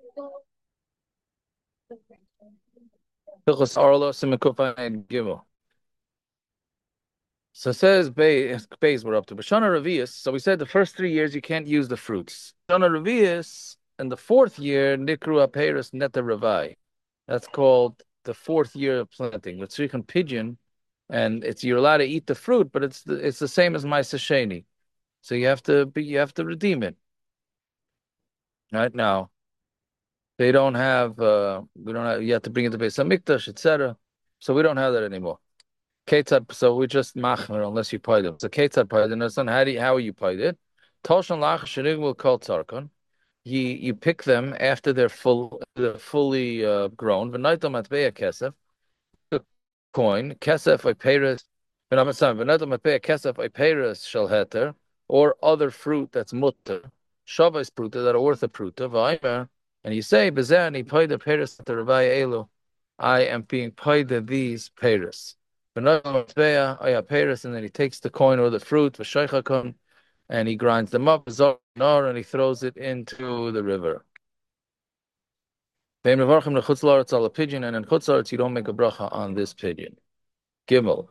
Hilchos Arlos and Mekufay and Gimel. So it says Beis we're up to. B'Shana Revius. So we said the first 3 years you can't use the fruits. B'Shana Revius, and the fourth year Nikru Aperis Neta Revai. That's called the fourth year of planting. With Tzrichon Pidyon, and it's you're allowed to eat the fruit, but it's the same as Ma'aser Sheni. So you have to redeem it. Right now, they don't have we don't have you have to bring it to Beis Hamikdash, etc. So we don't have that anymore. Ketzad, so we just machmer unless you paid them. So ketzad paid, and son, how are you paid it? Toshan lach shenig will call tzarkon. You pick them after they're fully grown. V'naitam matbeya kesef, the coin kesef operis. V'naitam matbeya kesef operis shel heter, or other fruit that's mutter. Shavas pruta that are worth a pruta. V'aymer, and you say bezani paid the peris the ravai elu. I am being paid these peris. And then he takes the coin or the fruit, and he grinds them up, and he throws it into the river. And in Chutz you don't make a bracha on this pigeon. Gimel.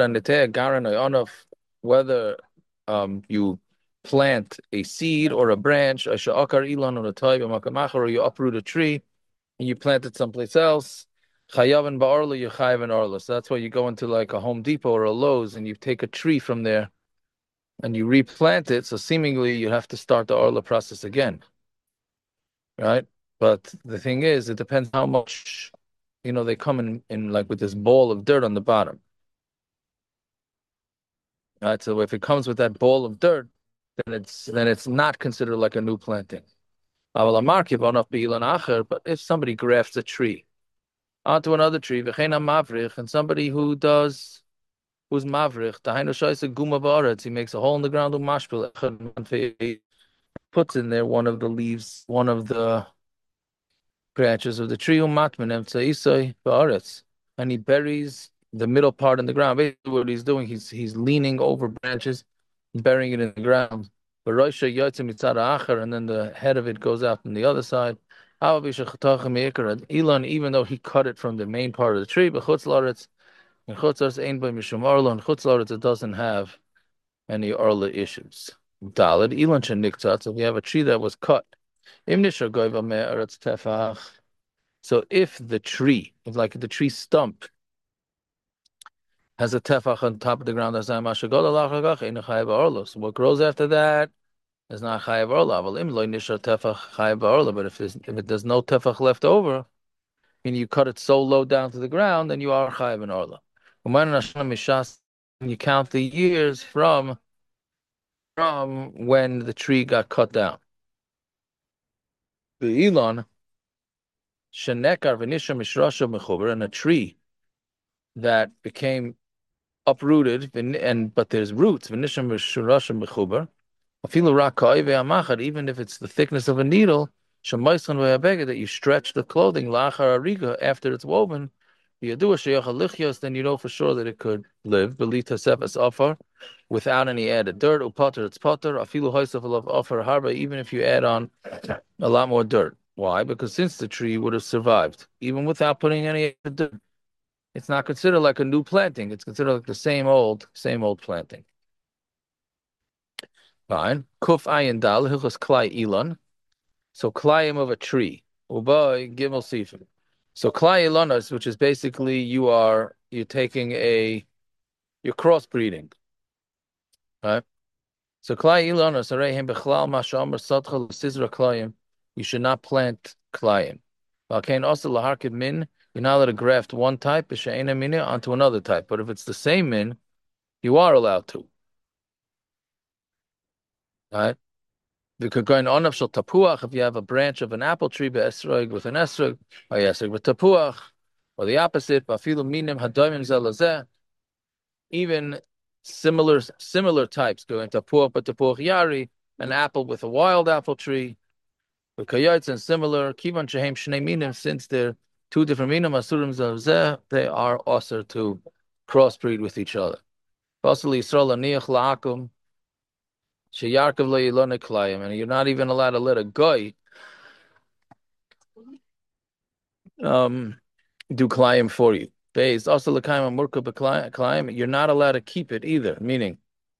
Whether you plant a seed or a branch, or you uproot a tree, and you plant it someplace else. Chayav ba'arla, you chayav and arla. So that's why you go into like a Home Depot or a Lowe's and you take a tree from there and you replant it. So seemingly you have to start the arla process again, right? But the thing is, it depends how much, they come in like with this ball of dirt on the bottom, right? So if it comes with that ball of dirt, then it's not considered like a new planting. But if somebody grafts a tree onto another tree, and somebody who's mavrich, he makes a hole in the ground, puts in there one of the leaves, one of the branches of the tree, and he buries the middle part in the ground. Basically, what he's doing, he's leaning over branches, burying it in the ground. And then the head of it goes out on the other side. Even though he cut it from the main part of the tree, but in Chutzlaretz ain't by Mishum Arla. In Chutzlaretz it doesn't have any Arla issues. Dalid Ilan Sheniktzat. So we have a tree that was cut. Im Nishar Goiva Me'aretz Tefach. So if the tree stump has a tefach on top of the ground, so what grows after that is not chayav orla. But if there's no tefach left over, and you cut it so low down to the ground, then you are chayav and orla. When you count the years from when the tree got cut down. The Elon shenekar v'nishra mishrasha mechuber, and a tree that became uprooted, but there's roots. V'nishra mishrasha mechuber. Even if it's the thickness of a needle, that you stretch the clothing after it's woven, then you know for sure that it could live without any added dirt. It's potter. Even if you add on a lot more dirt. Why? Because since the tree would have survived, even without putting any added dirt, it's not considered like a new planting. It's considered like the same old planting. Fine. Kuf ayin dal hilchos klai ilan. So klayim of a tree. Ubay gimel sifim. So klai ilanos, which is basically you're crossbreeding, right? So klai ilanos areihim bechlal mashamar sadcha l'sizra klayim. You should not plant klayim. Valkein also laharkid min. You're not allowed to graft one type b'she'ena mina onto another type. But if it's the same min, you are allowed to, right? Because going on of tapuach, if you have a branch of an apple tree, be'esrog with an esrog, or esrog with tapuach, or the opposite, ba'filu minim hadoimim zelazeh, even similar types, going tapuach but tapuach yari, an apple with a wild apple tree, with kayotz and similar, kivan shehem shnei minim, since they're two different minim, asurim zelazeh, they are also to crossbreed with each other. Basili Yisrael aniach la'akum, and you're not even allowed to let a guy um, do klayim for you. Based also l'kayim murka b'klayim. You're not allowed to keep it either. Meaning,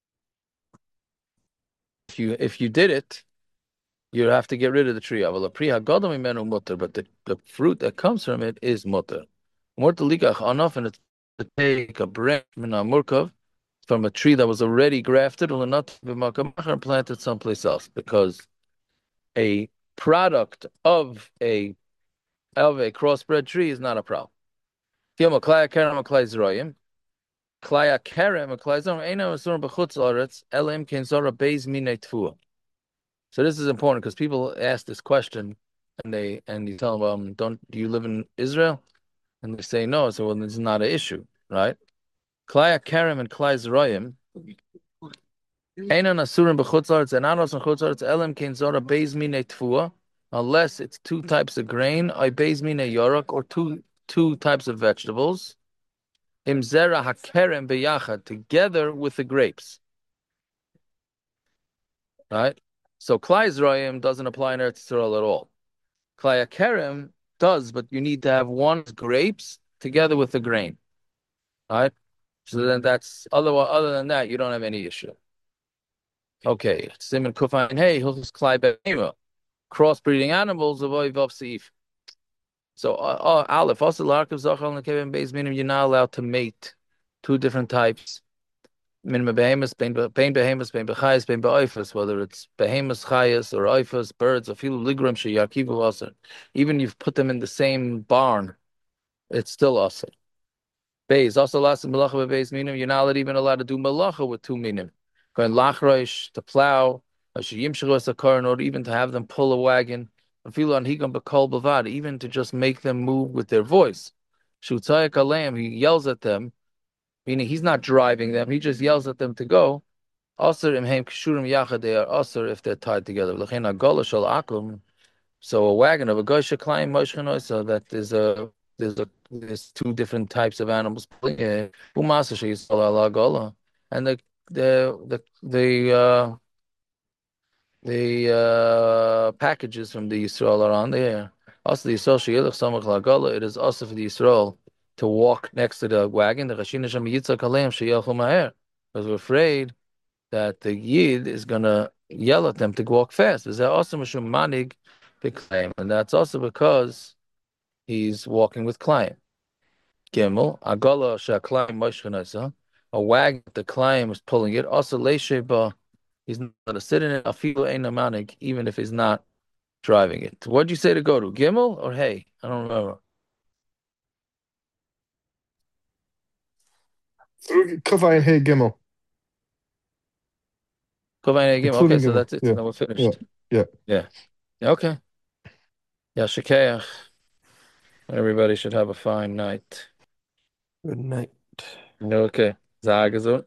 if you did it, you have to get rid of the tree. But the fruit that comes from it is mutter. Mutter likach enough, and it's to take a branch min murkav from a tree that was already grafted or not and planted someplace else, because a product of a crossbred tree is not a problem. Klaya kerem eina masurim b'chutz aretz elim ken zora beis minei tfua. So this is important because people ask this question, and you tell them, do you live in Israel? And they say no. So well, this is not an issue, right? Klaya kerem and klai zroyim eina nasurim b'chutz aretz and anos and chutz aretz elim ken zora beis minei tfua, unless it's two types of grain, or beis minei yorok, or two types of vegetables. Imzera hakerem beyachad, together with the grapes, right? So klai zroyim doesn't apply in Eretz Yisrael at all. Klai hakerem does, but you need to have one grapes together with the grain, right? So then that's other than that, you don't have any issue. Okay, Simon Kufain, hey, hilchos klai behema, crossbreeding animals of oivav seif. So Aleph, also lark of zachal and kevin beis minim, you're not allowed to mate two different types. Minimum behemoths, bein behemoths, bein bechayas, bein beoifas, whether it's behemoths, chayas, or oifas, birds, or filu ligram sheyakivu aser. Even if you've put them in the same barn, it's still aser. Beis also last malacha beis minim. You're not even allowed to do malacha with two minim. Going lachroish to plow, or sheyim shagos a or even to have them pull a wagon. Filu anhigam bekol bavad, even to just make them move with their voice. Shutzayak aleim, he yells at them, meaning he's not driving them, he just yells at them to go. Asr imheim kishurim yachad, they are asr if they're tied together. L'chein agola shel akum. So a wagon of a goysha klein moshchenoi, so that there's two different types of animals. Umasa sheyisol ala gola, and the packages from the Yisrael are on there. Also, the Yisrael sheyilach samach lagola. It is also for the Yisrael to walk next to the wagon. The chashina shem yitzak aleim sheyelchu maher, because we're afraid that the Yid is going to yell at them to walk fast. Is that also mishum manig b'klayim? And that's also because he's walking with Klayim. Gimel, Agola Shaklayim Moshchanasa, a wagon the Klayim is pulling it. Also Leisheba, he's not going to sit in it. Afilu Ein Manig, even if he's not driving it. What'd you say to go to? Gimel or Hey? I don't remember. Kavayin Hey Gimel, Kovain Gimel. Okay, including so Gimel. that's it. So Yeah, then we're yeah, finished. yeah. Yeah. Okay. Yeah, Shekeach. Everybody should have a fine night. Good night. Okay. Zagazu.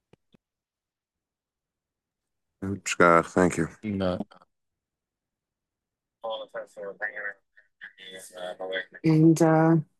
Thank you. No. And